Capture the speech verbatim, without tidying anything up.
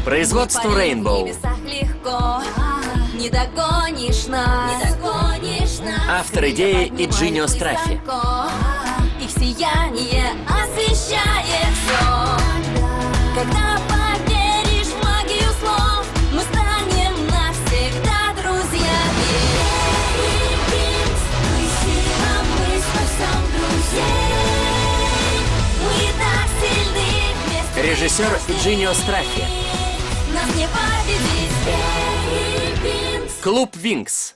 Производство Rainbow. Легко. Не догонишь нас. Не догонишь нас. Автор идеи Иджинио Страффи. Их сияние освещает все. Когда поверишь в магию слов, мы станем навсегда друзьями. Мы сила, мы спасем друзей. Мы так сильны вместе. Режиссер Иджинио Страффи. Нас не победить. Клуб Винкс.